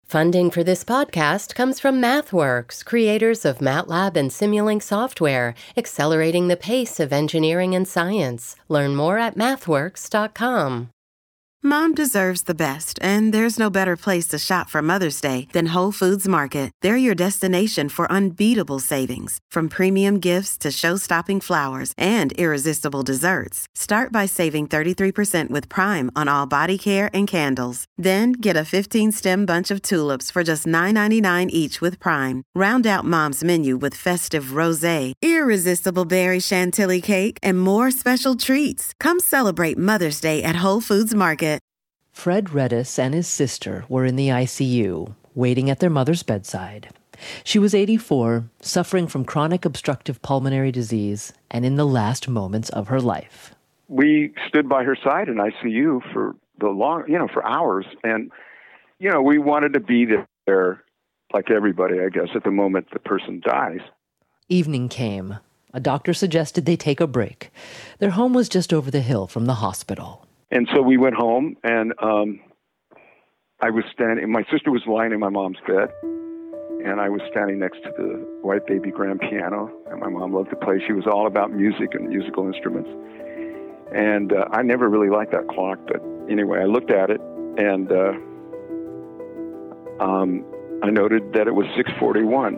Funding for this podcast comes from MathWorks, creators of MATLAB and Simulink software, accelerating the pace of engineering and science. Learn more at mathworks.com. Mom deserves the best, and there's no better place to shop for Mother's Day than Whole Foods Market. They're your destination for unbeatable savings, from premium gifts to show-stopping flowers and irresistible desserts. Start by saving 33% with Prime on all body care and candles. Then get a 15-stem bunch of tulips for just $9.99 each with Prime. Round out Mom's menu with festive rosé, irresistible berry chantilly cake, and more special treats. Come celebrate Mother's Day at Whole Foods Market. Fred Redis and his sister were in the ICU, waiting at their mother's bedside. She was 84, suffering from chronic obstructive pulmonary disease, and in the last moments of her life. We stood by her side in ICU for for hours, and we wanted to be there, like everybody, I guess, at the moment the person dies. Evening came. A doctor suggested they take a break. Their home was just over the hill from the hospital. And so we went home, and I was standing. My sister was lying in my mom's bed, and I was standing next to the white baby grand piano. And my mom loved to play. She was all about music and musical instruments. And I never really liked that clock, but anyway, I looked at it, and I noted that it was 6:41.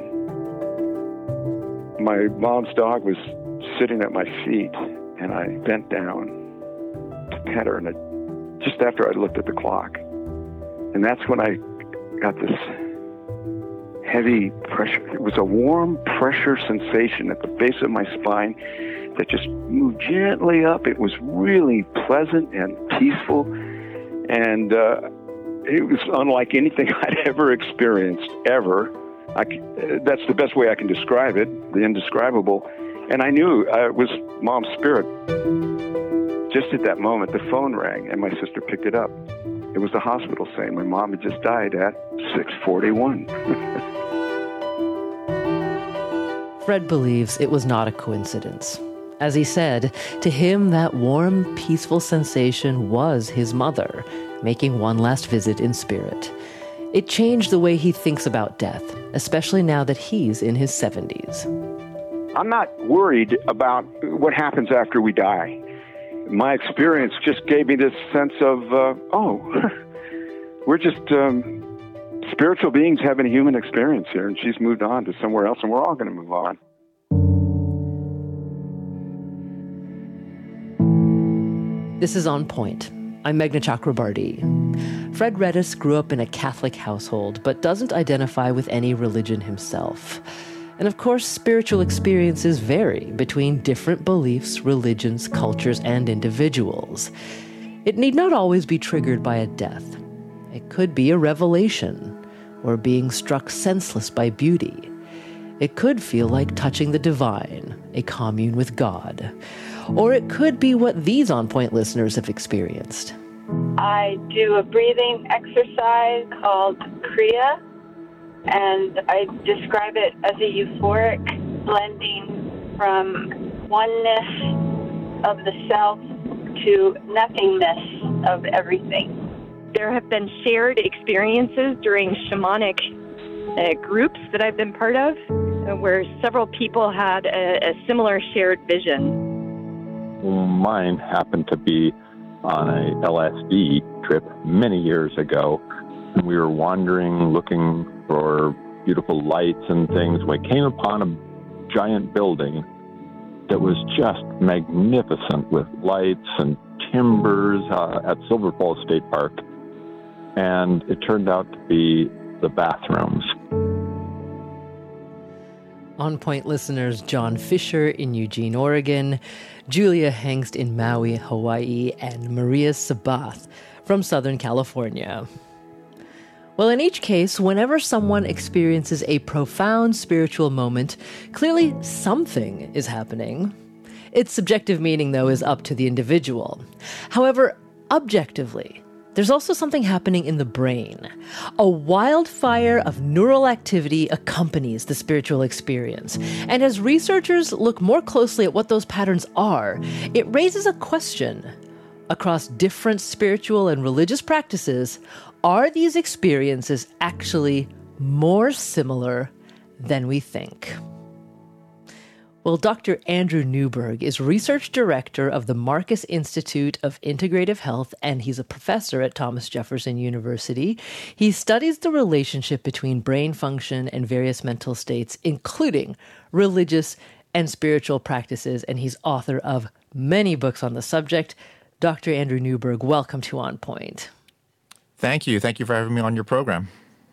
My mom's dog was sitting at my feet, and I bent down to pet her, and just after I looked at the clock. And that's when I got this heavy pressure. It was a warm pressure sensation at the base of my spine that just moved gently up. It was really pleasant and peaceful, and it was unlike anything I'd ever experienced, ever. That's the best way I can describe it, the indescribable. And I knew it was Mom's spirit. Just at that moment, the phone rang, and my sister picked it up. It was the hospital saying my mom had just died at 6:41. Fred believes it was not a coincidence. As he said, to him, that warm, peaceful sensation was his mother, making one last visit in spirit. It changed the way he thinks about death, especially now that he's in his 70s. I'm not worried about what happens after we die. My experience just gave me this sense of, we're just spiritual beings having a human experience here, and she's moved on to somewhere else, and we're all going to move on. This is On Point. I'm Meghna Chakrabarty. Fred Redis grew up in a Catholic household, but doesn't identify with any religion himself. And of course, spiritual experiences vary between different beliefs, religions, cultures, and individuals. It need not always be triggered by a death. It could be a revelation, or being struck senseless by beauty. It could feel like touching the divine, a commune with God. Or it could be what these On Point listeners have experienced. I do a breathing exercise called Kriya, and I describe it as a euphoric blending from oneness of the self to nothingness of everything. There have been shared experiences during shamanic groups that I've been part of, where several people had a similar shared vision. Mine happened to be on a LSD trip many years ago. We were wandering, looking for beautiful lights and things. We came upon a giant building that was just magnificent with lights and timbers at Silver Falls State Park. And it turned out to be the bathrooms. On Point listeners John Fisher in Eugene, Oregon, Julia Hengst in Maui, Hawaii, and Maria Sabath from Southern California. Well, in each case, whenever someone experiences a profound spiritual moment, clearly something is happening. Its subjective meaning, though, is up to the individual. However, objectively, there's also something happening in the brain. A wildfire of neural activity accompanies the spiritual experience. And as researchers look more closely at what those patterns are, it raises a question. Across different spiritual and religious practices, Are these experiences actually more similar than we think? Well, Dr. Andrew Newberg is research director of the Marcus Institute of Integrative Health, and he's a professor at Thomas Jefferson University. He studies the relationship between brain function and various mental states, including religious and spiritual practices, and he's author of many books on the subject. Dr. Andrew Newberg, welcome to On Point. Thank you. Thank you for having me on your program.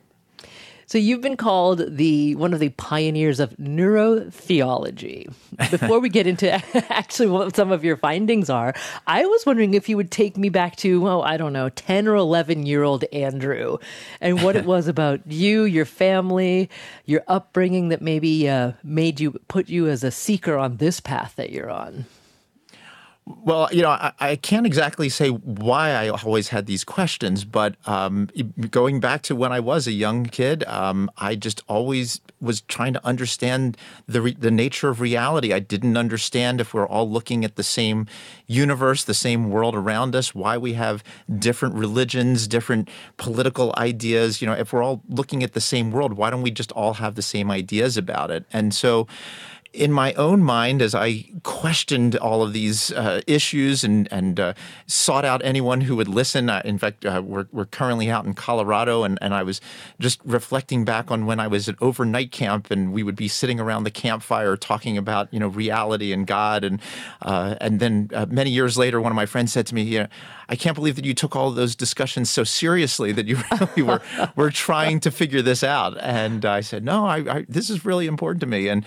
So you've been called one of the pioneers of neurotheology. Before we get into actually what some of your findings are, I was wondering if you would take me back to, 10 or 11-year-old Andrew, and what it was about you, your family, your upbringing that maybe put you as a seeker on this path that you're on. Well, I can't exactly say why I always had these questions, but going back to when I was a young kid, I just always was trying to understand the nature of reality. I didn't understand if we're all looking at the same universe, the same world around us, why we have different religions, different political ideas. If we're all looking at the same world, why don't we just all have the same ideas about it? And so in my own mind, as I questioned all of these issues and sought out anyone who would listen, in fact, we're currently out in Colorado, and I was just reflecting back on when I was at overnight camp, and we would be sitting around the campfire talking about reality and God, and then many years later, one of my friends said to me, I can't believe that you took all of those discussions so seriously, that you really were trying to figure this out. And I said, no, this is really important to me. And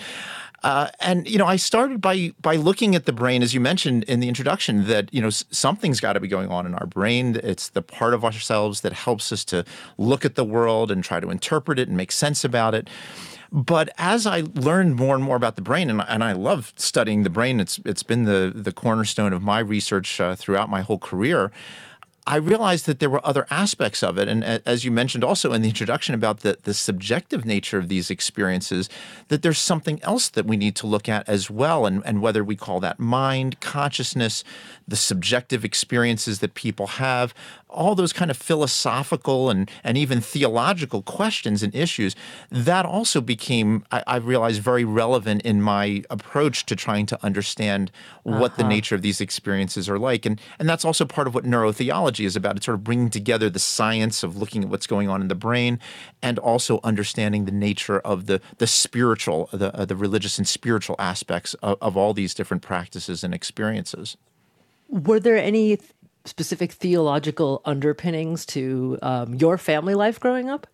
I started by looking at the brain, as you mentioned in the introduction, that, something's got to be going on in our brain. It's the part of ourselves that helps us to look at the world and try to interpret it and make sense about it. But as I learned more and more about the brain, and I love studying the brain, it's been the cornerstone of my research throughout my whole career, I realized that there were other aspects of it. And as you mentioned also in the introduction about the subjective nature of these experiences, that there's something else that we need to look at as well. And whether we call that mind, consciousness, the subjective experiences that people have, all those kind of philosophical and even theological questions and issues, that also became, I realized, very relevant in my approach to trying to understand what the nature of these experiences are like. And that's also part of what neurotheology is about. It's sort of bringing together the science of looking at what's going on in the brain and also understanding the nature of the spiritual, the religious and spiritual aspects of all these different practices and experiences. Were there any specific theological underpinnings to your family life growing up?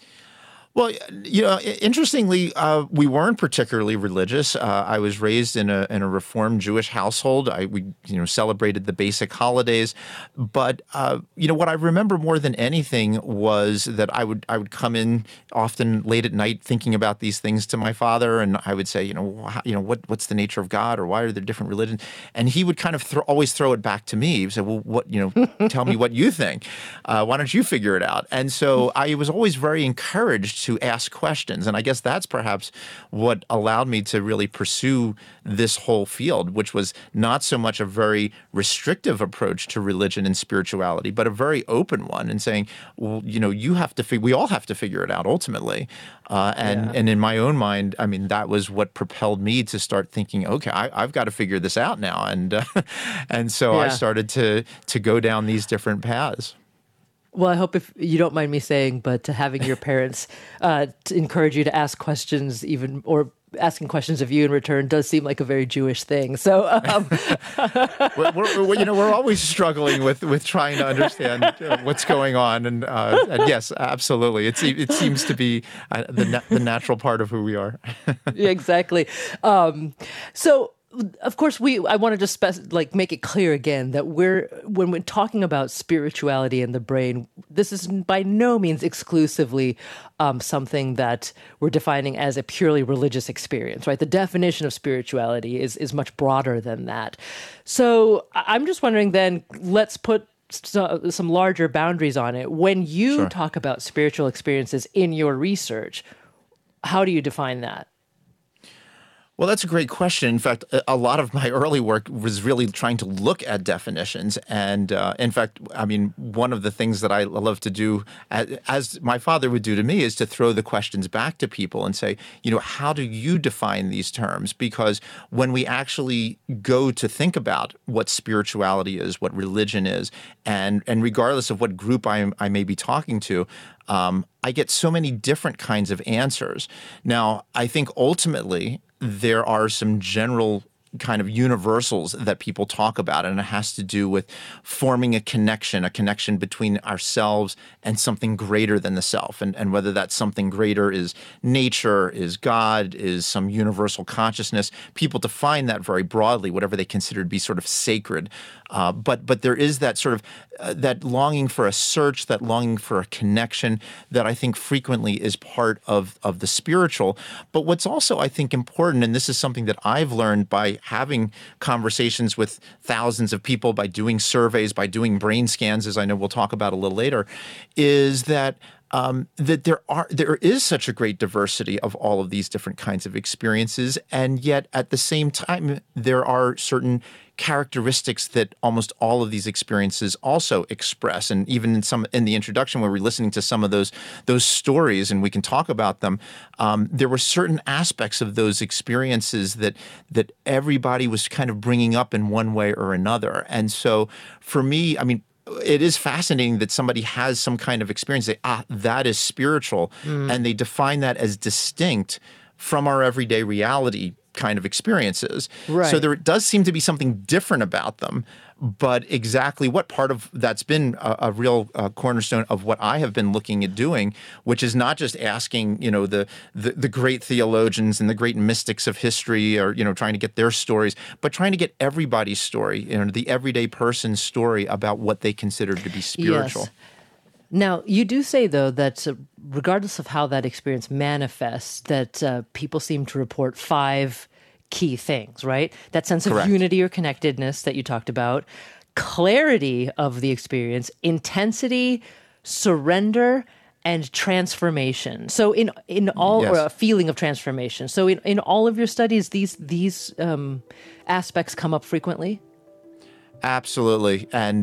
Well, interestingly, we weren't particularly religious. I was raised in a Reformed Jewish household. We celebrated the basic holidays. But, what I remember more than anything was that I would come in often late at night thinking about these things to my father. And I would say, what's the nature of God, or why are there different religions? And he would kind of always throw it back to me. He would say, well, tell me what you think. Why don't you figure it out? And so I was always very encouraged to ask questions. And I guess that's perhaps what allowed me to really pursue this whole field, which was not so much a very restrictive approach to religion and spirituality, but a very open one, and saying, well, we all have to figure it out ultimately. And in my own mind, I mean, that was what propelled me to start thinking, okay, I've got to figure this out now. And so I started to go down these different paths. Well, I hope, if you don't mind me saying, but having your parents to encourage you to ask questions, or asking questions of you in return, does seem like a very Jewish thing. So we're always struggling with trying to understand what's going on, and yes, absolutely, it seems to be the natural part of who we are. Yeah, exactly. So. Of course, I want to just make it clear again that when we're talking about spirituality and the brain, this is by no means exclusively something that we're defining as a purely religious experience, right? The definition of spirituality is much broader than that. So I'm just wondering then, let's put some larger boundaries on it. When you talk about spiritual experiences in your research, how do you define that? Well, that's a great question. In fact, a lot of my early work was really trying to look at definitions. And in fact, I mean, one of the things that I love to do, as my father would do to me, is to throw the questions back to people and say, how do you define these terms? Because when we actually go to think about what spirituality is, what religion is, and regardless of what group I may be talking to, I get so many different kinds of answers. Now, I think ultimately there are some general kind of universals that people talk about, and it has to do with forming a connection between ourselves and something greater than the self. And whether that something greater is nature, is God, is some universal consciousness. People define that very broadly, whatever they consider to be sort of sacred. But there is that sort of that longing for a search, that longing for a connection that I think frequently is part of the spiritual. But what's also, I think, important, and this is something that I've learned by having conversations with thousands of people, by doing surveys, by doing brain scans, as I know we'll talk about a little later, is that there is such a great diversity of all of these different kinds of experiences, and yet at the same time there are certain characteristics that almost all of these experiences also express. And even in the introduction, where we're listening to some of those stories, and we can talk about them, there were certain aspects of those experiences that everybody was kind of bringing up in one way or another. And so for me, I mean, it is fascinating that somebody has some kind of experience, say, that is spiritual, and they define that as distinct from our everyday reality kind of experiences. Right. So there does seem to be something different about them, but exactly what part of that's been a real cornerstone of what I have been looking at doing, which is not just asking, the great theologians and the great mystics of history, or, trying to get their stories, but trying to get everybody's story, the everyday person's story about what they consider to be spiritual. Yes. Now, you do say, though, that regardless of how that experience manifests, that people seem to report 5 key things, right? That sense of Correct. unity or connectedness that you talked about, clarity of the experience, intensity, surrender, and transformation. So in all, Yes. or a feeling of transformation. So in all of your studies, these aspects come up frequently? Absolutely. And,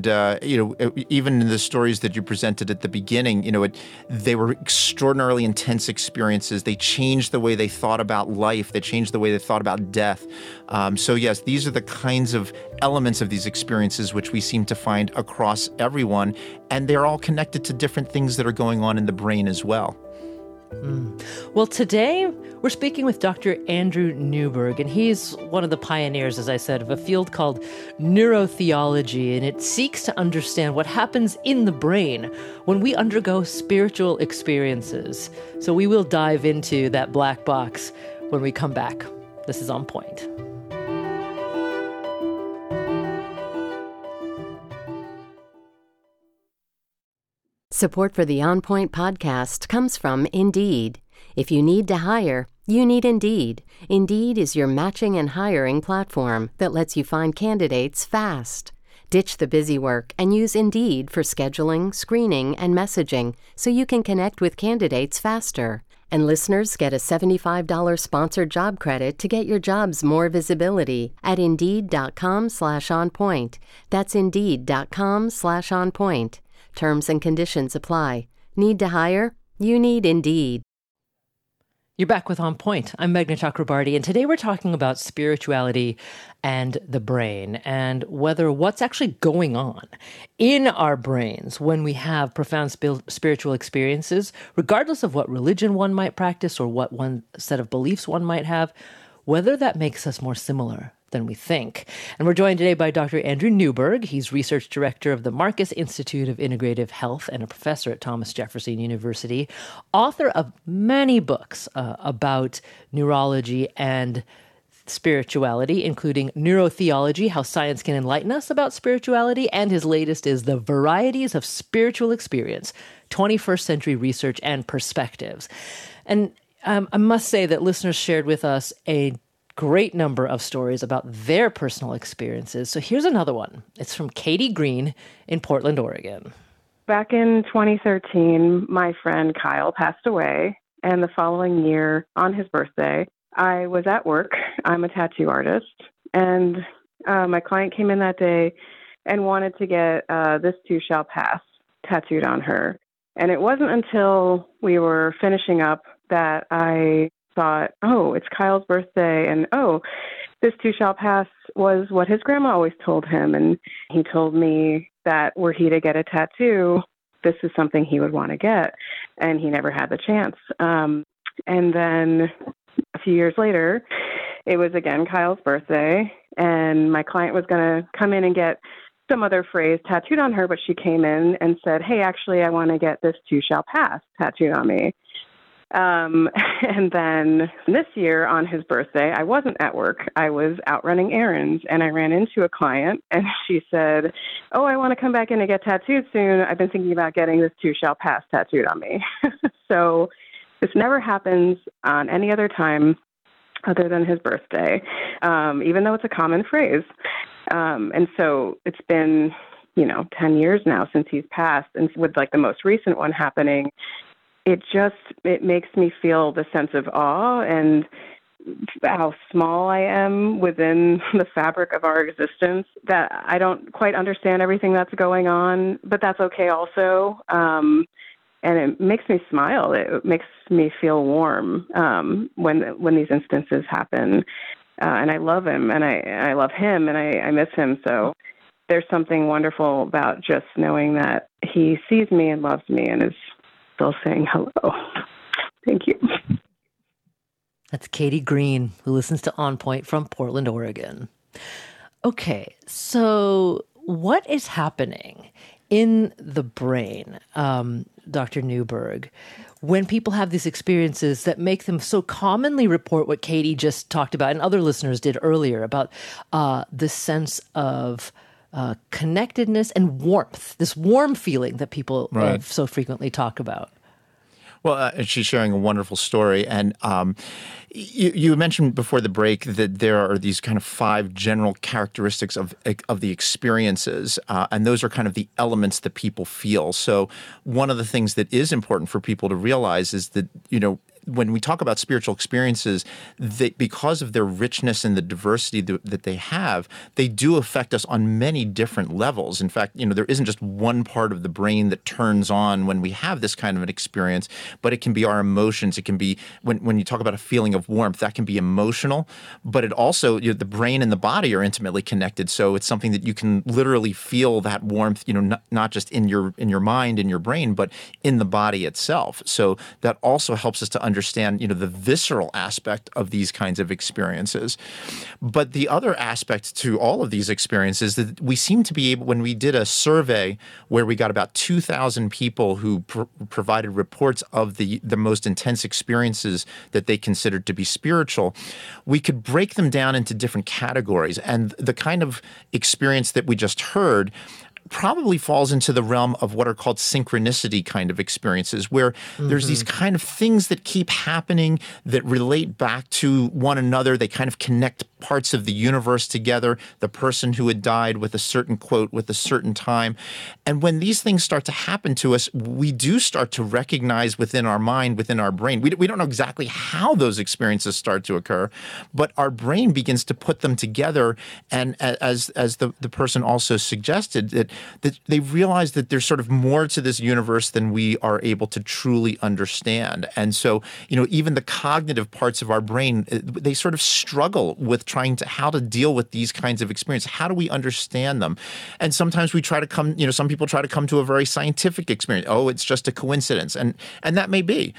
even in the stories that you presented at the beginning, they were extraordinarily intense experiences. They changed the way they thought about life. They changed the way they thought about death. So yes, these are the kinds of elements of these experiences which we seem to find across everyone. And they're all connected to different things that are going on in the brain as well. Well, today we're speaking with Dr. Andrew Newberg, and he's one of the pioneers, as I said, of a field called neurotheology, and it seeks to understand what happens in the brain when we undergo spiritual experiences. So we will dive into that black box when we come back. This is On Point. Support for the On Point podcast comes from Indeed. If you need to hire, you need Indeed. Indeed is your matching and hiring platform that lets you find candidates fast. Ditch the busy work and use Indeed for scheduling, screening, and messaging so you can connect with candidates faster. And listeners get a $75 sponsored job credit to get your jobs more visibility at Indeed.com/onpoint. That's Indeed.com/onpoint. Terms and conditions apply. Need to hire? You need Indeed. You're back with On Point. I'm Meghna Chakrabarty, and today we're talking about spirituality and the brain, and whether what's actually going on in our brains when we have profound spiritual experiences, regardless of what religion one might practice or what one set of beliefs one might have, whether that makes us more similar than we think. And we're joined today by Dr. Andrew Newberg. He's research director of the Marcus Institute of Integrative Health and a professor at Thomas Jefferson University, author of many books about neurology and spirituality, including Neurotheology, How Science Can Enlighten Us About Spirituality, and his latest is The Varieties of Spiritual Experience, 21st Century Research and Perspectives. And I must say that listeners shared with us a great number of stories about their personal experiences. So here's another one. It's from Katie Green in Portland, Oregon. Back in 2013, my friend Kyle passed away, and the following year, on his birthday, I was at work I'm a tattoo artist, and my client came in that day and wanted to get This Too Shall Pass tattooed on her. And it wasn't until we were finishing up that I thought, oh, it's Kyle's birthday, and oh, This Too Shall Pass was what his grandma always told him. And he told me that were he to get a tattoo, this is something he would want to get. And he never had the chance. And then a few years later, it was again Kyle's birthday, and my client was going to come in and get some other phrase tattooed on her, but she came in and said, hey, actually, I want to get This Too Shall Pass tattooed on me. And then this year on his birthday, I wasn't at work. I was out running errands, and I ran into a client, and she said, oh, I want to come back in and get tattooed soon. I've been thinking about getting This Too Shall Pass tattooed on me. So this never happens on any other time other than his birthday, even though it's a common phrase. And so it's been, 10 years now since he's passed. And with like the most recent one happening, it makes me feel the sense of awe and how small I am within the fabric of our existence, that I don't quite understand everything that's going on, but that's okay also. And it makes me smile. It makes me feel warm when these instances happen. And I love him, and I love him, and I miss him. So there's something wonderful about just knowing that he sees me and loves me and is still saying hello. Thank you. That's Katie Green, who listens to On Point from Portland, Oregon. Okay, so what is happening in the brain, Dr. Newberg, when people have these experiences that make them so commonly report what Katie just talked about, and other listeners did earlier, about this sense of connectedness and warmth, this warm feeling that people so frequently talk about? Well, she's sharing a wonderful story. And you mentioned before the break that there are these kind of 5 general characteristics of the experiences, and those are kind of the elements that people feel. So one of the things that is important for people to realize is that, when we talk about spiritual experiences, because of their richness and the diversity that they have, they do affect us on many different levels. In fact, there isn't just one part of the brain that turns on when we have this kind of an experience, but it can be our emotions. It can be, when you talk about a feeling of warmth, that can be emotional, but it also, the brain and the body are intimately connected. So it's something that you can literally feel that warmth, not just in your mind, in your brain, but in the body itself. So that also helps us to understand, the visceral aspect of these kinds of experiences. But the other aspect to all of these experiences that we seem to be able, when we did a survey where we got about 2,000 people who provided reports of the most intense experiences that they considered to be spiritual, we could break them down into different categories. And the kind of experience that we just heard probably falls into the realm of what are called synchronicity kind of experiences, where there's these kind of things that keep happening that relate back to one another. They kind of connect parts of the universe together, the person who had died with a certain quote, with a certain time. And when these things start to happen to us, we do start to recognize within our mind, within our brain. We don't know exactly how those experiences start to occur, but our brain begins to put them together. And as the person also suggested, that they realize that there's sort of more to this universe than we are able to truly understand. And so, even the cognitive parts of our brain, they sort of struggle with how to deal with these kinds of experiences. How do we understand them? And sometimes we try to come, some people try to come to a very scientific experience. Oh, it's just a coincidence. And that may be.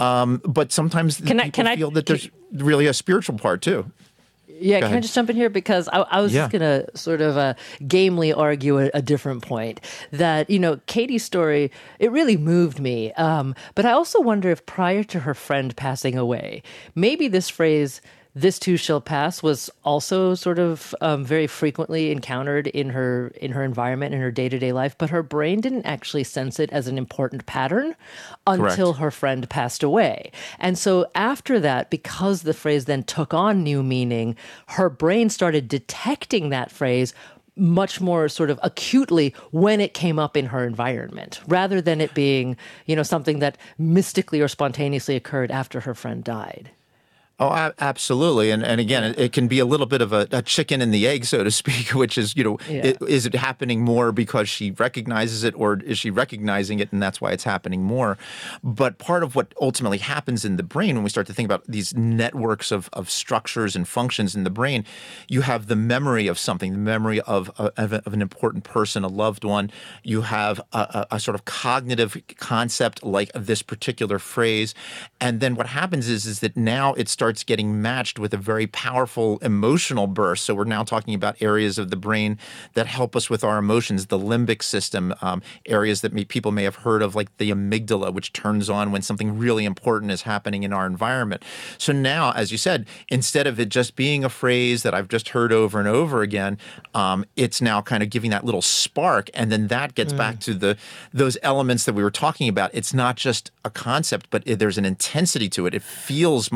But sometimes people feel that there's really a spiritual part too. Yeah, can I just jump in here? Because I was just going to sort of gamely argue a different point. That, Katie's story, it really moved me. But I also wonder if prior to her friend passing away, maybe this phrase, "This too shall pass," was also sort of very frequently encountered in her environment, in her day-to-day life, but her brain didn't actually sense it as an important pattern until her friend passed away. And so after that, because the phrase then took on new meaning, her brain started detecting that phrase much more sort of acutely when it came up in her environment, rather than it being, something that mystically or spontaneously occurred after her friend died. Oh, absolutely. And again, it can be a little bit of a chicken and the egg, so to speak, which is, is it happening more because she recognizes it, or is she recognizing it and that's why it's happening more? But part of what ultimately happens in the brain when we start to think about these networks of structures and functions in the brain, you have the memory of something, the memory of an important person, a loved one. You have a sort of cognitive concept like this particular phrase. And then what happens is that now it starts getting matched with a very powerful emotional burst. So we're now talking about areas of the brain that help us with our emotions, the limbic system, areas that people may have heard of, like the amygdala, which turns on when something really important is happening in our environment. So now, as you said, instead of it just being a phrase that I've just heard over and over again, it's now kind of giving that little spark. And then that gets back to those elements that we were talking about. It's not just a concept, but there's an intensity to it. It feels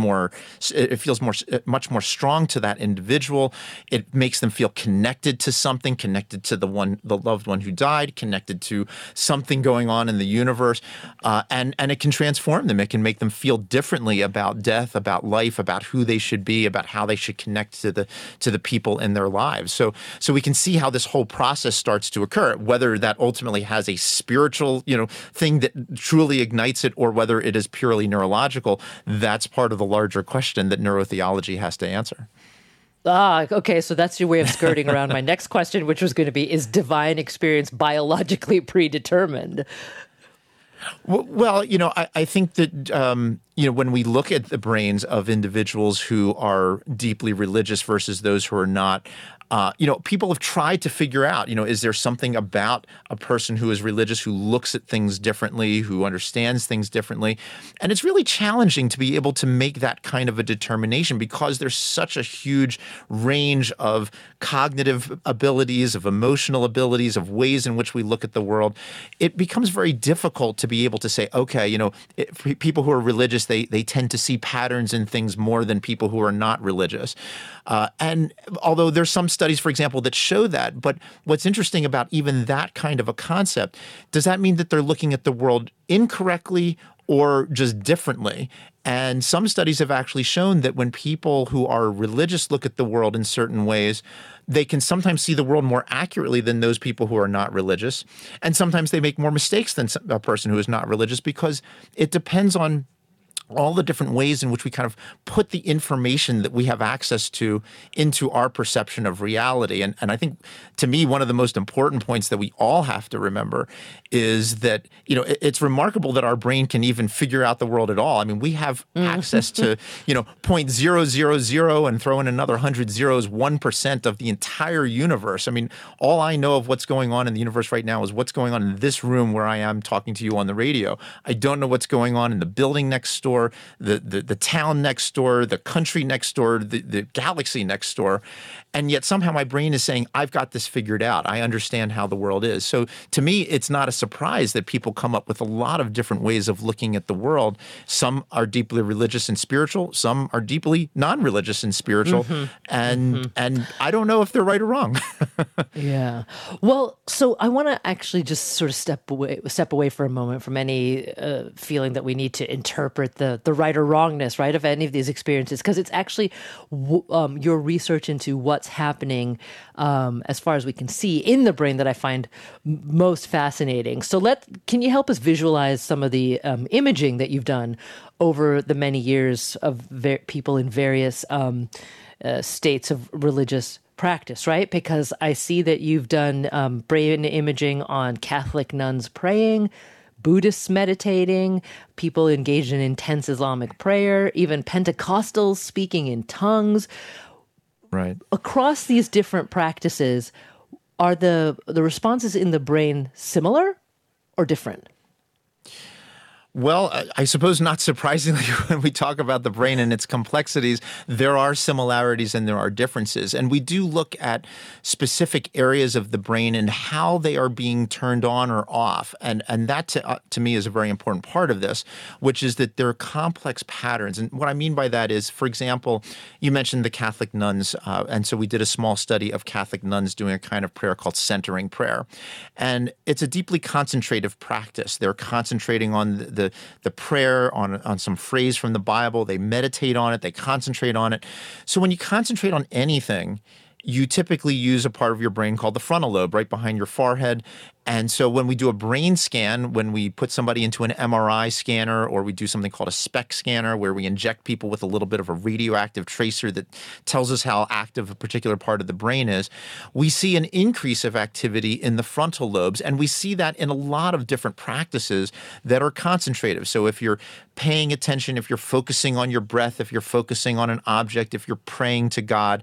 much more strong to that individual. It makes them feel connected to something, connected to the loved one who died, connected to something going on in the universe, and it can transform them. It can make them feel differently about death, about life, about who they should be, about how they should connect to the people in their lives. So we can see how this whole process starts to occur. Whether that ultimately has a spiritual, thing that truly ignites it, or whether it is purely neurological, that's part of the larger question that neurotheology has to answer. Okay. So that's your way of skirting around my next question, which was going to be, is divine experience biologically predetermined? Well, I think that, when we look at the brains of individuals who are deeply religious versus those who are not, people have tried to figure out, is there something about a person who is religious who looks at things differently, who understands things differently? And it's really challenging to be able to make that kind of a determination because there's such a huge range of cognitive abilities, of emotional abilities, of ways in which we look at the world. It becomes very difficult to be able to say, okay, people who are religious, they tend to see patterns in things more than people who are not religious. And although there's some studies, for example, that show that, but what's interesting about even that kind of a concept, does that mean that they're looking at the world incorrectly or just differently? And some studies have actually shown that when people who are religious look at the world in certain ways, they can sometimes see the world more accurately than those people who are not religious. And sometimes they make more mistakes than a person who is not religious because it depends on all the different ways in which we kind of put the information that we have access to into our perception of reality. And I think, to me, one of the most important points that we all have to remember is that, it's remarkable that our brain can even figure out the world at all. I mean, we have access to, 0.000 and throw in another 100 zeros, 1% of the entire universe. I mean, all I know of what's going on in the universe right now is what's going on in this room where I am talking to you on the radio. I don't know what's going on in the building next door, the town next door, the country next door, the galaxy next door. And yet somehow my brain is saying, I've got this figured out. I understand how the world is. So to me, it's not a surprise that people come up with a lot of different ways of looking at the world. Some are deeply religious and spiritual. Some are deeply non-religious and spiritual. And I don't know if they're right or wrong. Yeah. Well, so I want to actually just sort of step away for a moment from any feeling that we need to interpret the right or wrongness, right, of any of these experiences, because it's actually your research into what's happening as far as we can see in the brain that I find most fascinating. So can you help us visualize some of the imaging that you've done over the many years of people in various states of religious practice, right? Because I see that you've done brain imaging on Catholic nuns praying, Buddhists meditating, people engaged in intense Islamic prayer, even Pentecostals speaking in tongues. Right. Across these different practices, are the responses in the brain similar or different? Well, I suppose not surprisingly, when we talk about the brain and its complexities, there are similarities and there are differences. And we do look at specific areas of the brain and how they are being turned on or off. And that, to me, is a very important part of this, which is that there are complex patterns. And what I mean by that is, for example, you mentioned the Catholic nuns. And so we did a small study of Catholic nuns doing a kind of prayer called centering prayer. And it's a deeply concentrative practice. They're concentrating on the prayer on some phrase from the Bible. They meditate on it. They concentrate on it. So when you concentrate on anything, you typically use a part of your brain called the frontal lobe right behind your forehead. And so when we do a brain scan, when we put somebody into an MRI scanner, or we do something called a SPECT scanner where we inject people with a little bit of a radioactive tracer that tells us how active a particular part of the brain is, we see an increase of activity in the frontal lobes. And we see that in a lot of different practices that are concentrative. So if you're paying attention, if you're focusing on your breath, if you're focusing on an object, if you're praying to God,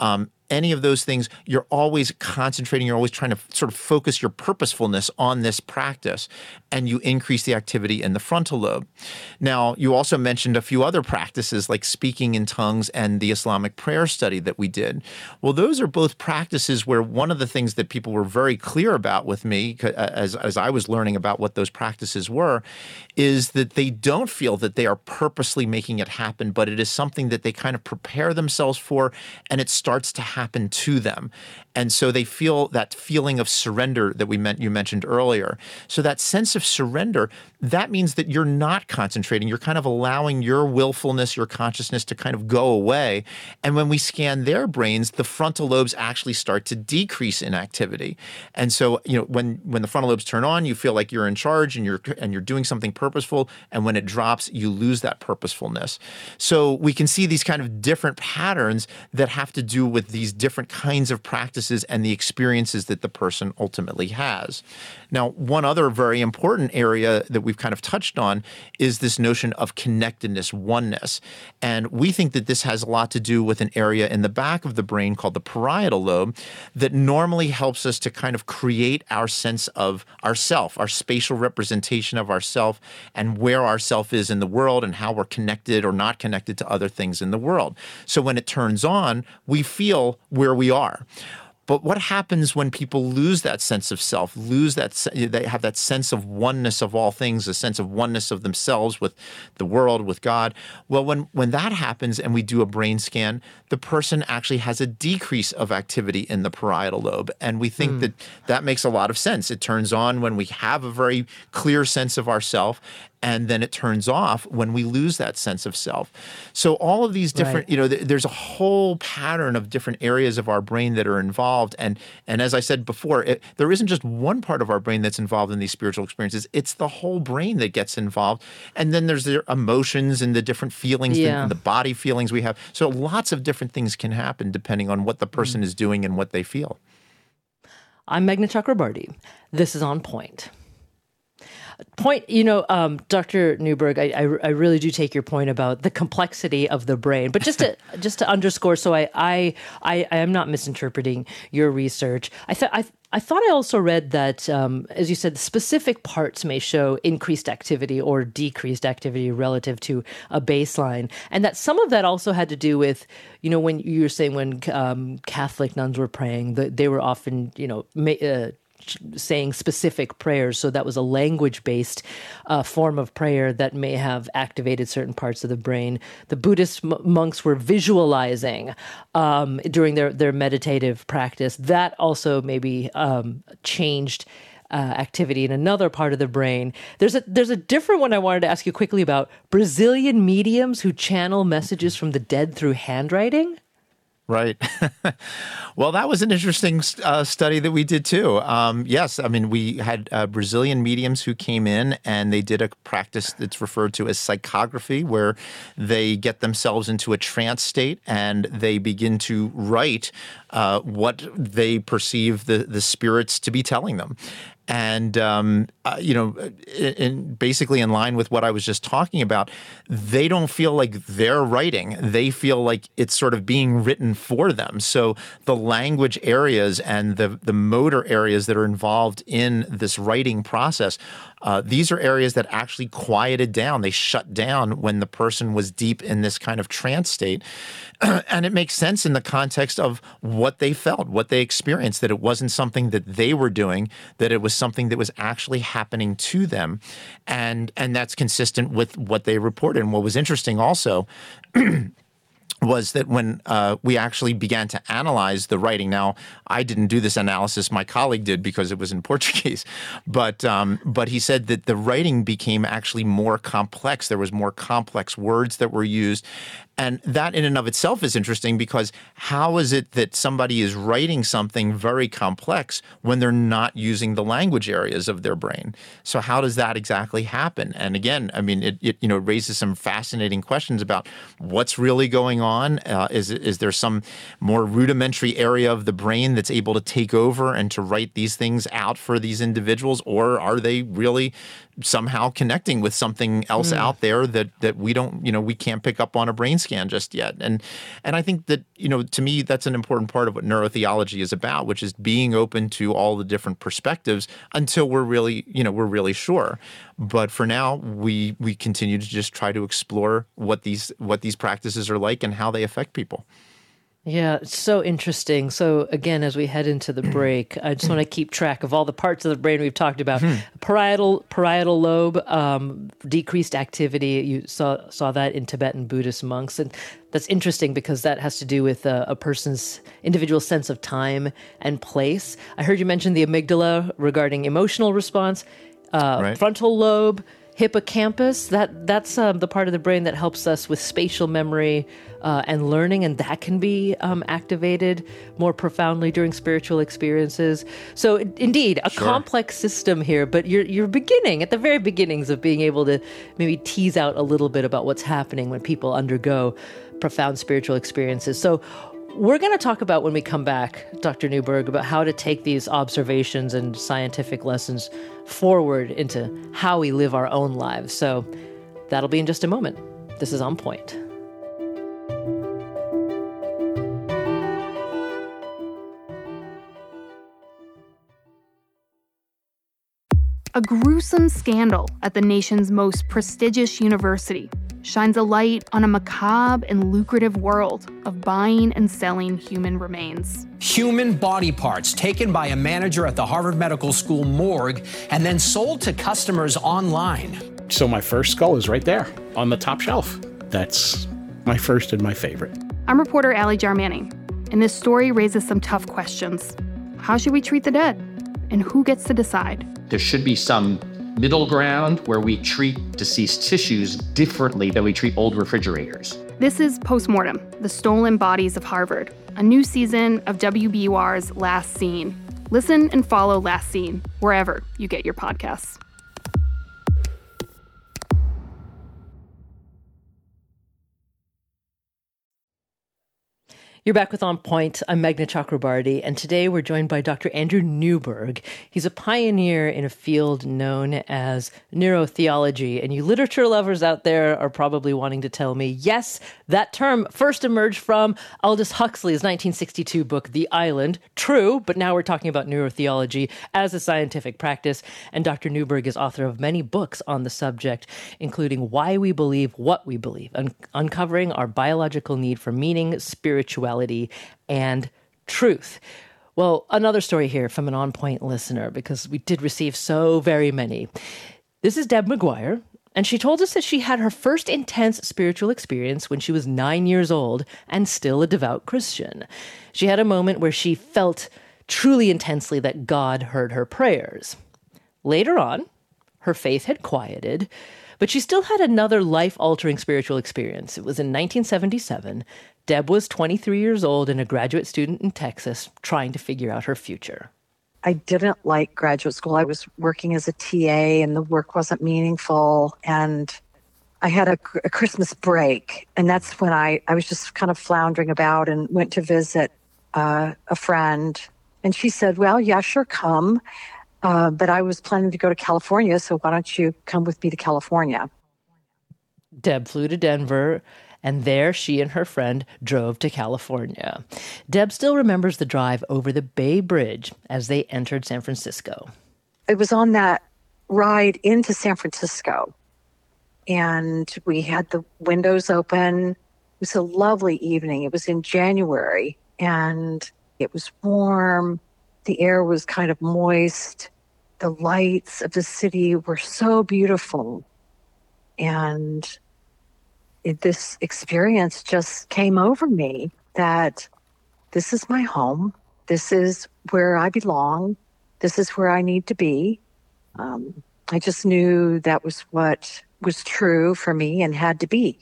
any of those things, you're always concentrating, you're always trying to sort of focus your purposefulness on this practice, and you increase the activity in the frontal lobe. Now, you also mentioned a few other practices like speaking in tongues and the Islamic prayer study that we did. Well, those are both practices where one of the things that people were very clear about with me as I was learning about what those practices were, is that they don't feel that they are purposely making it happen, but it is something that they kind of prepare themselves for, and it starts to happen to them. And so they feel that feeling of surrender that you mentioned earlier. So that sense of surrender, that means that you're not concentrating. You're kind of allowing your willfulness, your consciousness to kind of go away. And when we scan their brains, the frontal lobes actually start to decrease in activity. And so, when the frontal lobes turn on, you feel like you're in charge and you're doing something purposeful. And when it drops, you lose that purposefulness. So we can see these kind of different patterns that have to do with these different kinds of practices and the experiences that the person ultimately has. Now, one other very important area that we've kind of touched on is this notion of connectedness, oneness. And we think that this has a lot to do with an area in the back of the brain called the parietal lobe that normally helps us to kind of create our sense of ourself, our spatial representation of ourself, and where ourself is in the world and how we're connected or not connected to other things in the world. So when it turns on, we feel where we are. But what happens when people lose that sense of self, they have that sense of oneness of all things, a sense of oneness of themselves with the world, with God? Well, when that happens and we do a brain scan, the person actually has a decrease of activity in the parietal lobe. And we think that makes a lot of sense. It turns on when we have a very clear sense of ourself, and then it turns off when we lose that sense of self. So all of these different, there's a whole pattern of different areas of our brain that are involved. And as I said before, there isn't just one part of our brain that's involved in these spiritual experiences. It's the whole brain that gets involved. And then there's the emotions and the different feelings, the body feelings we have. So lots of different things can happen depending on what the person is doing and what they feel. I'm Meghna Chakrabarty. This is On Point. Dr. Newberg, I really do take your point about the complexity of the brain. But just to underscore, so I am not misinterpreting your research. I thought I also read that, as you said, specific parts may show increased activity or decreased activity relative to a baseline, and that some of that also had to do with, when you were saying when Catholic nuns were praying, they were often, saying specific prayers. So that was a language-based form of prayer that may have activated certain parts of the brain. The Buddhist monks were visualizing during their meditative practice. That also maybe changed activity in another part of the brain. There's a different one I wanted to ask you quickly about: Brazilian mediums who channel messages from the dead through handwriting. Right. Well, that was an interesting study that we did too. Yes, I mean, we had Brazilian mediums who came in and they did a practice that's referred to as psychography, where they get themselves into a trance state and they begin to write what they perceive the spirits to be telling them. And, basically in line with what I was just talking about, they don't feel like they're writing. They feel like it's sort of being written for them. So the language areas and the motor areas that are involved in this writing process, these are areas that actually quieted down. They shut down when the person was deep in this kind of trance state. And it makes sense in the context of what they felt, what they experienced, that it wasn't something that they were doing, that it was something that was actually happening to them. And that's consistent with what they reported. And what was interesting also was that when we actually began to analyze the writing, now I didn't do this analysis, my colleague did because it was in Portuguese, but he said that the writing became actually more complex. There was more complex words that were used. And that in and of itself is interesting because how is it that somebody is writing something very complex when they're not using the language areas of their brain? So how does that exactly happen? And again, I mean, it raises some fascinating questions about what's really going on. Is there some more rudimentary area of the brain that's able to take over and to write these things out for these individuals, or are they really somehow connecting with something else out there that we don't, we can't pick up on a brain scan just yet? And I think that, to me, that's an important part of what neurotheology is about, which is being open to all the different perspectives until we're really sure. But for now, we continue to just try to explore what these practices are like and how they affect people. Yeah, it's so interesting. So again, as we head into the break, I just want to keep track of all the parts of the brain we've talked about. Parietal lobe, decreased activity. You saw that in Tibetan Buddhist monks. And that's interesting because that has to do with a person's individual sense of time and place. I heard you mention the amygdala regarding emotional response, right. Frontal lobe, hippocampus, that's the part of the brain that helps us with spatial memory and learning, and that can be activated more profoundly during spiritual experiences. So indeed, a complex system here, but you're beginning, at the very beginnings of being able to maybe tease out a little bit about what's happening when people undergo profound spiritual experiences. So we're going to talk about, when we come back, Dr. Newberg, about how to take these observations and scientific lessons forward into how we live our own lives. So that'll be in just a moment. This is On Point. A gruesome scandal at the nation's most prestigious university shines a light on a macabre and lucrative world of buying and selling human remains. Human body parts taken by a manager at the Harvard Medical School morgue and then sold to customers online. So my first skull is right there on the top shelf. That's my first and my favorite. I'm reporter Allie Jarmanning, and this story raises some tough questions. How should we treat the dead? And who gets to decide? There should be some middle ground where we treat deceased tissues differently than we treat old refrigerators. This is Postmortem, The Stolen Bodies of Harvard, a new season of WBUR's Last Scene. Listen and follow Last Scene wherever you get your podcasts. You're back with On Point. I'm Meghna Chakrabarty, and today we're joined by Dr. Andrew Newberg. He's a pioneer in a field known as neurotheology, and you literature lovers out there are probably wanting to tell me, yes, that term first emerged from Aldous Huxley's 1962 book, The Island. True, but now we're talking about neurotheology as a scientific practice, and Dr. Newberg is author of many books on the subject, including Why We Believe What We Believe, uncovering our biological need for meaning, spirituality, and truth. Well, another story here from an On Point listener, because we did receive so very many. This is Deb McGuire, and she told us that she had her first intense spiritual experience when she was 9 years old and still a devout Christian. She had a moment where she felt truly intensely that God heard her prayers. Later on, her faith had quieted, but she still had another life-altering spiritual experience. It was in 1977. Deb was 23 years old and a graduate student in Texas trying to figure out her future. I didn't like graduate school. I was working as a TA and the work wasn't meaningful. And I had a Christmas break. And that's when I was just kind of floundering about and went to visit a friend. And she said, well, yeah, sure, come. But I was planning to go to California, so why don't you come with me to California? Deb flew to Denver, and there she and her friend drove to California. Deb still remembers the drive over the Bay Bridge as they entered San Francisco. It was on that ride into San Francisco, and we had the windows open. It was a lovely evening. It was in January, and it was warm. The air was kind of moist. The lights of the city were so beautiful. And this experience just came over me that this is my home. This is where I belong. This is where I need to be. I just knew that was what was true for me and had to be.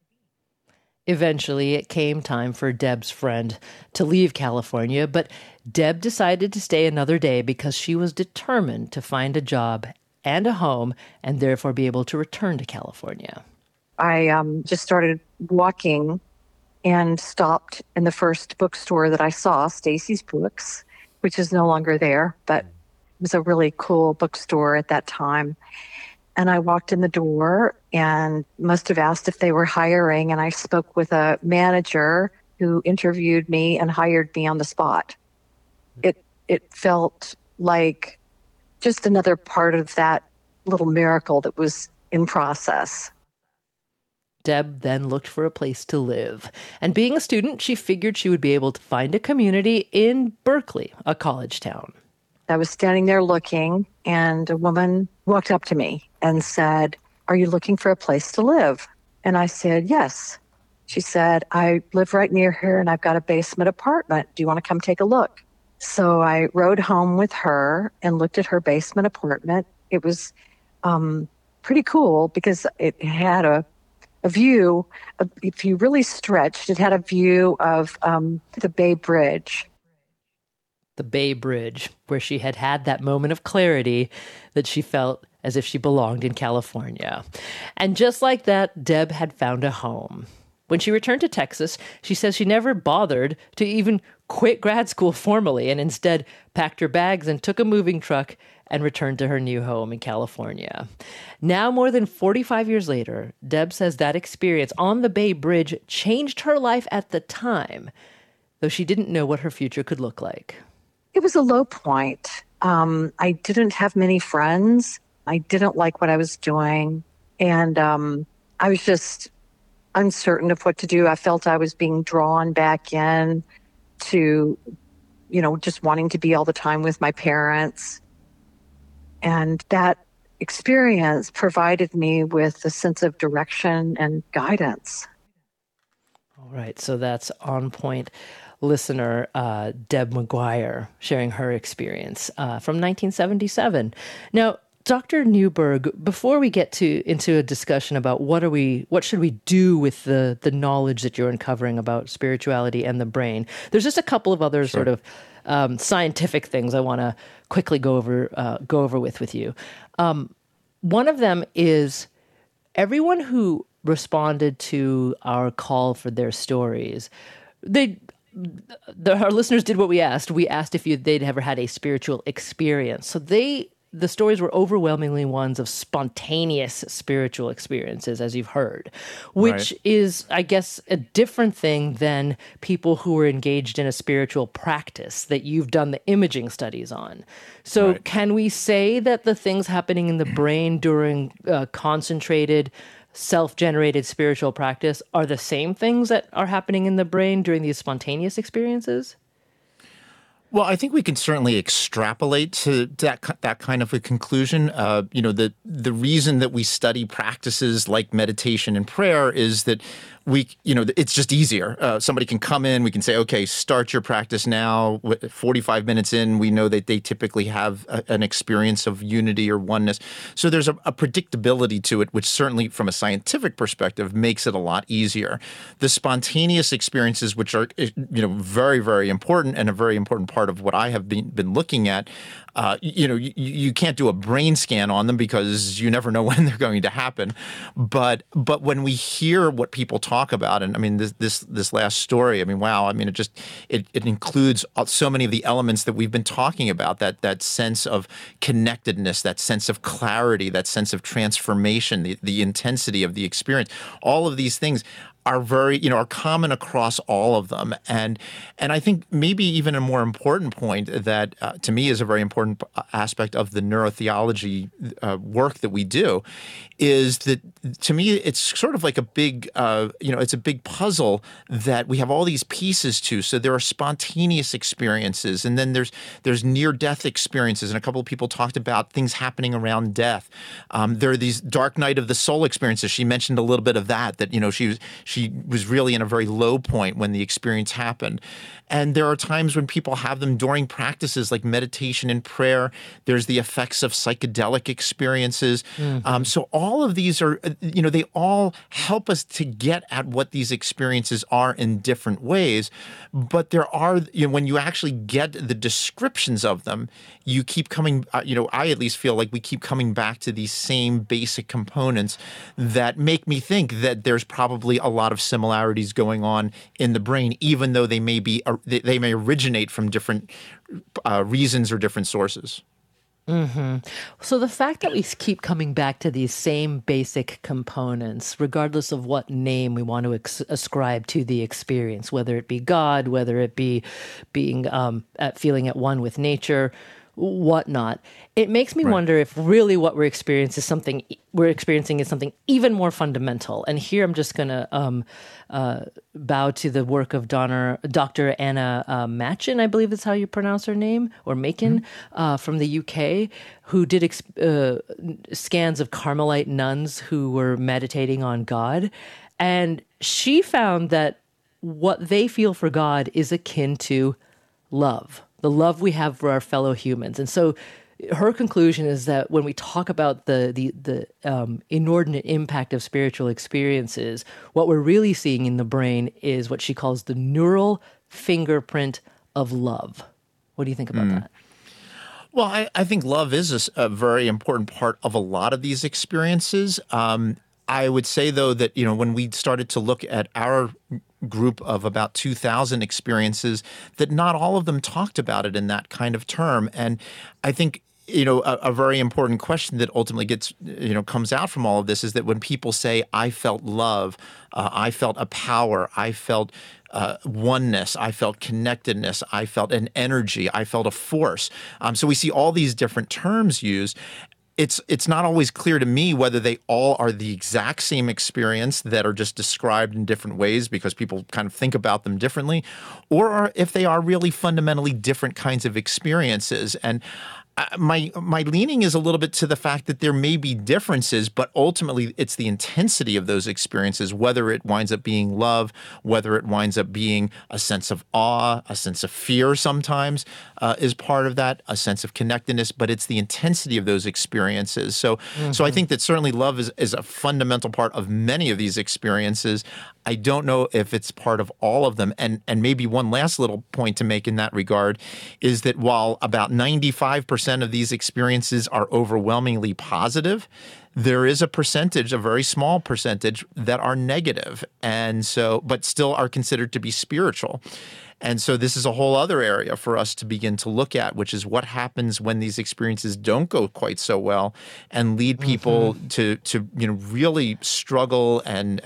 Eventually, it came time for Deb's friend to leave California, but Deb decided to stay another day because she was determined to find a job and a home and therefore be able to return to California. I just started walking and stopped in the first bookstore that I saw, Stacy's Books, which is no longer there, but it was a really cool bookstore at that time. And I walked in the door and must have asked if they were hiring, and I spoke with a manager who interviewed me and hired me on the spot. It felt like just another part of that little miracle that was in process. Deb then looked for a place to live. And being a student, she figured she would be able to find a community in Berkeley, a college town. I was standing there looking, and a woman walked up to me and said, "Are you looking for a place to live?" And I said, "Yes." She said, "I live right near here, and I've got a basement apartment. Do you want to come take a look?" So I rode home with her and looked at her basement apartment. It was pretty cool because it had a view, if you really stretched, it had a view of the Bay Bridge. The Bay Bridge, where she had had that moment of clarity that she felt as if she belonged in California. And just like that, Deb had found a home. When she returned to Texas, she says she never bothered to even quit grad school formally and instead packed her bags and took a moving truck and returned to her new home in California. Now, more than 45 years later, Deb says that experience on the Bay Bridge changed her life at the time, though she didn't know what her future could look like. It was a low point. I didn't have many friends. I didn't like what I was doing. And I was just uncertain of what to do. I felt I was being drawn back in to, just wanting to be all the time with my parents. And that experience provided me with a sense of direction and guidance. All right, so that's On Point listener Deb McGuire sharing her experience from 1977. Now, Dr. Newberg, before we get into a discussion about what should we do with the knowledge that you're uncovering about spirituality and the brain, there's just a couple of other sort of scientific things I want to quickly go over with you. One of them is everyone who responded to our call for their stories, our listeners did what we asked. We asked if they'd ever had a spiritual experience. So the stories were overwhelmingly ones of spontaneous spiritual experiences, as you've heard, which is, I guess, a different thing than people who were engaged in a spiritual practice that you've done the imaging studies on. So can we say that the things happening in the brain during concentrated, self-generated spiritual practice are the same things that are happening in the brain during these spontaneous experiences? Well, I think we can certainly extrapolate to that kind of a conclusion. The reason that we study practices like meditation and prayer is that it's just easier. Somebody can come in, we can say, okay, start your practice now. 45 minutes in, we know that they typically have an experience of unity or oneness. So there's a predictability to it, which certainly from a scientific perspective makes it a lot easier. The spontaneous experiences, which are very, very important and a very important part of what I have been looking at, you can't do a brain scan on them because you never know when they're going to happen. But when we hear what people talk about, and I mean this last story, I mean, wow, I mean it includes so many of the elements that we've been talking about, that sense of connectedness, that sense of clarity, that sense of transformation, the intensity of the experience. All of these things are are common across all of them. And I think maybe even a more important point that to me is a very important aspect of the neurotheology work that we do is that, to me, it's sort of like a big, it's a big puzzle that we have all these pieces to. So there are spontaneous experiences, and then there's near-death experiences, and a couple of people talked about things happening around death. There are these dark night of the soul experiences. She mentioned a little bit of that she was really in a very low point when the experience happened. And there are times when people have them during practices like meditation and prayer. There's the effects of psychedelic experiences. So all of these are, they all help us to get at what these experiences are in different ways. But there are, when you actually get the descriptions of them, you keep coming, I at least feel like we keep coming back to these same basic components that make me think that there's probably a lot of similarities going on in the brain, even though they may originate from different reasons or different sources. Mm-hmm. So the fact that we keep coming back to these same basic components, regardless of what name we want to ascribe to the experience, whether it be God, whether it be being feeling at one with nature, whatnot, it makes me wonder if really what we're experiencing is something even more fundamental. And here I'm just going to bow to the work of Dr. Anna Machin, I believe that's how you pronounce her name, or Machin, from the UK, who did scans of Carmelite nuns who were meditating on God. And she found that what they feel for God is akin to love, the love we have for our fellow humans. And so her conclusion is that when we talk about the inordinate impact of spiritual experiences, what we're really seeing in the brain is what she calls the neural fingerprint of love. What do you think about that? Well, I think love is a very important part of a lot of these experiences. I would say, though, that when we started to look at our group of about 2,000 experiences, that not all of them talked about it in that kind of term. And I think a very important question that ultimately gets, comes out from all of this is that when people say, I felt love, I felt a power, I felt oneness, I felt connectedness, I felt an energy, I felt a force. So we see all these different terms used. It's not always clear to me whether they all are the exact same experience that are just described in different ways because people kind of think about them differently, or if they are really fundamentally different kinds of experiences. And my leaning is a little bit to the fact that there may be differences, but ultimately it's the intensity of those experiences, whether it winds up being love, whether it winds up being a sense of awe, a sense of fear sometimes is part of that, a sense of connectedness, but it's the intensity of those experiences. So I think that certainly love is a fundamental part of many of these experiences. I don't know if it's part of all of them. And maybe one last little point to make in that regard is that while about 95% of these experiences are overwhelmingly positive, there is a very small percentage that are negative, and so, but still are considered to be spiritual. And so this is a whole other area for us to begin to look at, which is what happens when these experiences don't go quite so well and lead people to really struggle and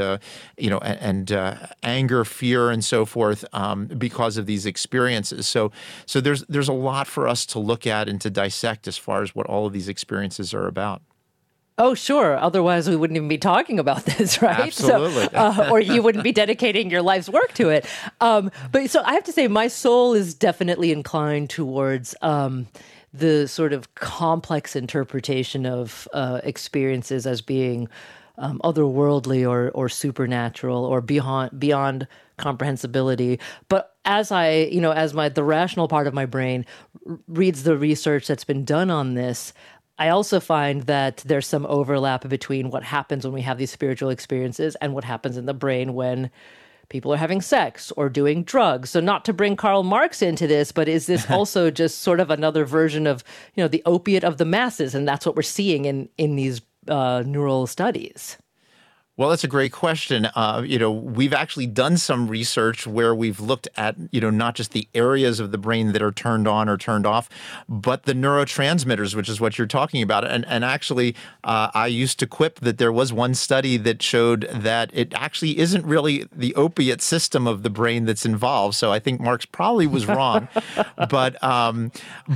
anger, fear, and so forth because of these experiences. So there's a lot for us to look at and to dissect as far as what all of these experiences are about. Oh, sure. Otherwise, we wouldn't even be talking about this, right? Absolutely. So, or you wouldn't be dedicating your life's work to it. But so I have to say, my soul is definitely inclined towards the sort of complex interpretation of experiences as being otherworldly or supernatural or beyond comprehensibility. But as the rational part of my brain reads the research that's been done on this, I also find that there's some overlap between what happens when we have these spiritual experiences and what happens in the brain when people are having sex or doing drugs. So not to bring Karl Marx into this, but is this also just sort of another version of, the opiate of the masses? And that's what we're seeing in these neural studies. Well, that's a great question. We've actually done some research where we've looked at, not just the areas of the brain that are turned on or turned off, but the neurotransmitters, which is what you're talking about. And actually, I used to quip that there was one study that showed that it actually isn't really the opiate system of the brain that's involved. So I think Marx probably was wrong. But on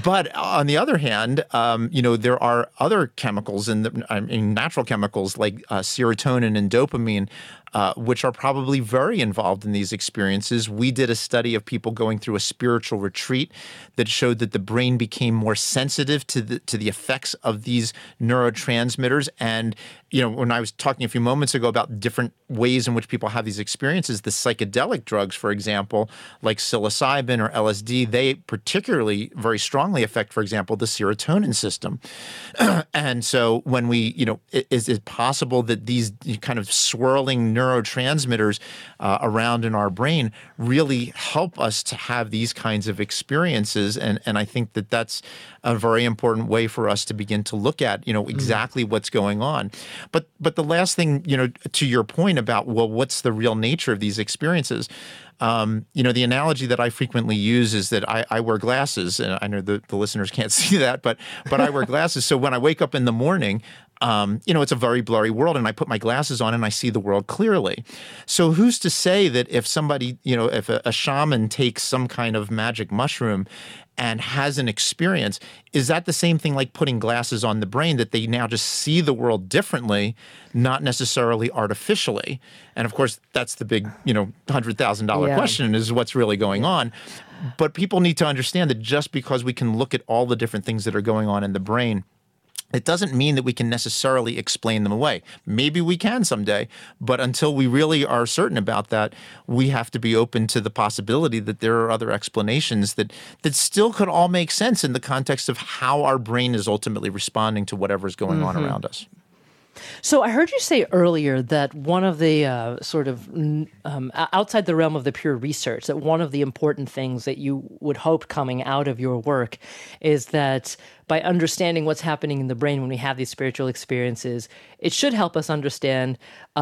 the other hand, there are other chemicals natural chemicals like serotonin and dopamine, which are probably very involved in these experiences. We did a study of people going through a spiritual retreat that showed that the brain became more sensitive to the effects of these neurotransmitters. And when I was talking a few moments ago about different ways in which people have these experiences, the psychedelic drugs, for example, like psilocybin or LSD, they particularly very strongly affect, for example, the serotonin system. And so when we, is it possible that these kind of swirling neurotransmitters around in our brain really help us to have these kinds of experiences? And I think that that's a very important way for us to begin to look at, exactly what's going on. But the last thing, to your point about, well, what's the real nature of these experiences? The analogy that I frequently use is that I wear glasses, and I know the listeners can't see that, but I wear glasses. So when I wake up in the morning, it's a very blurry world, and I put my glasses on and I see the world clearly. So who's to say that if somebody, if a shaman takes some kind of magic mushroom and has an experience, is that the same thing like putting glasses on the brain, that they now just see the world differently, not necessarily artificially? And of course, that's the big, $100,000 question, is what's really going on. But people need to understand that just because we can look at all the different things that are going on in the brain, it doesn't mean that we can necessarily explain them away. Maybe we can someday, but until we really are certain about that, we have to be open to the possibility that there are other explanations that still could all make sense in the context of how our brain is ultimately responding to whatever is going on around us. So I heard you say earlier that one of the outside the realm of the pure research, that one of the important things that you would hope coming out of your work is that by understanding what's happening in the brain when we have these spiritual experiences, it should help us understand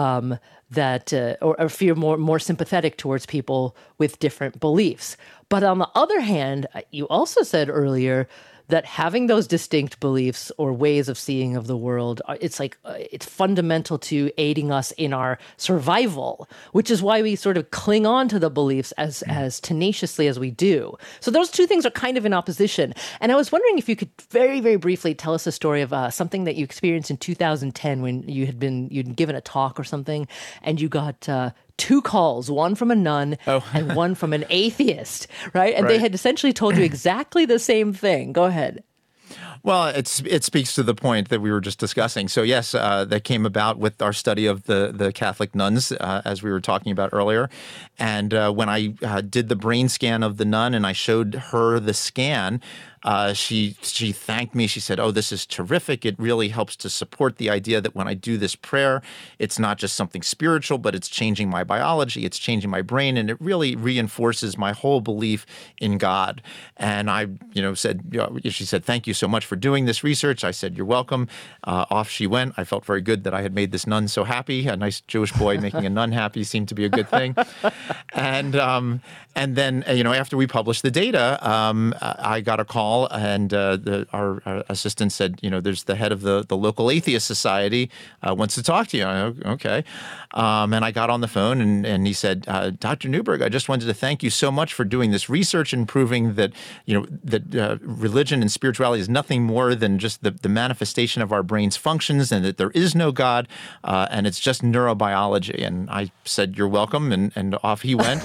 that or feel more sympathetic towards people with different beliefs. But on the other hand, you also said earlier that having those distinct beliefs or ways of seeing of the world, it's fundamental to aiding us in our survival, which is why we sort of cling on to the beliefs as tenaciously as we do. So those two things are kind of in opposition. And I was wondering if you could very, very briefly tell us a story of something that you experienced in 2010 when you'd given a talk or something, and you got two calls, one from a nun and one from an atheist, right? And they had essentially told you exactly the same thing. Go ahead. Well, it speaks to the point that we were just discussing. So yes, that came about with our study of the Catholic nuns, as we were talking about earlier. And when I did the brain scan of the nun and I showed her the scan, she thanked me. She said, "Oh, this is terrific. It really helps to support the idea that when I do this prayer, it's not just something spiritual, but it's changing my biology, it's changing my brain, and it really reinforces my whole belief in God." And I, she said, "Thank you so much for doing this research." I said, "You're welcome." Off she went. I felt very good that I had made this nun so happy. A nice Jewish boy making a nun happy seemed to be a good thing. And then, after we published the data, I got a call. And our assistant said, there's the head of the local atheist society wants to talk to you. Okay. And I got on the phone and he said, "Dr. Newberg, I just wanted to thank you so much for doing this research and proving that, that religion and spirituality is nothing more than just the manifestation of our brain's functions, and that there is no God, and it's just neurobiology." And I said, "You're welcome." And off he went.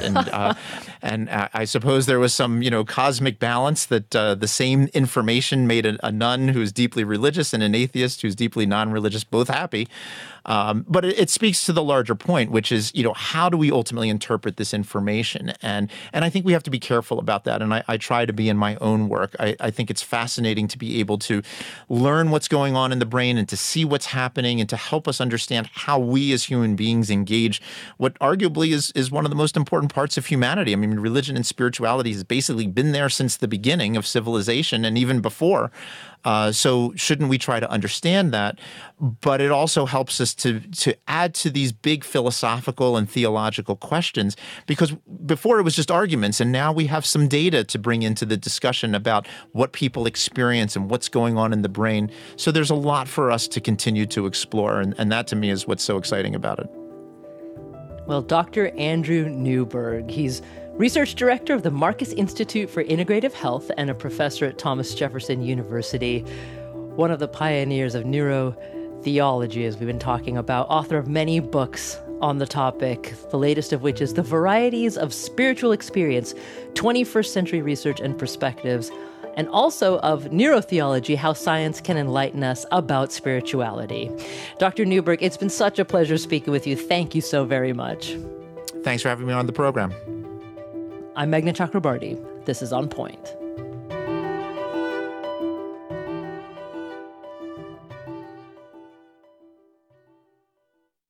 And I suppose there was some, cosmic balance that the same information made a nun who's deeply religious and an atheist who's deeply non-religious both happy. But it speaks to the larger point, which is, how do we ultimately interpret this information? And I think we have to be careful about that. And I try to be in my own work. I think it's fascinating to be able to learn what's going on in the brain and to see what's happening and to help us understand how we as human beings engage what arguably is one of the most important parts of humanity. I mean, religion and spirituality has basically been there since the beginning of civilization. civilization and even before. So shouldn't we try to understand that? But it also helps us to add to these big philosophical and theological questions, because before it was just arguments, and now we have some data to bring into the discussion about what people experience and what's going on in the brain. So there's a lot for us to continue to explore, and that to me is what's so exciting about it. Well, Dr. Andrew Newberg, he's Research Director of the Marcus Institute for Integrative Health and a professor at Thomas Jefferson University, one of the pioneers of neurotheology, as we've been talking about, author of many books on the topic, the latest of which is The Varieties of Spiritual Experience, 21st Century Research and Perspectives, and also of Neurotheology, How Science Can Enlighten Us About Spirituality. Dr. Newberg, it's been such a pleasure speaking with you. Thank you so very much. Thanks for having me on the program. I'm Meghna Chakrabarty. This is On Point.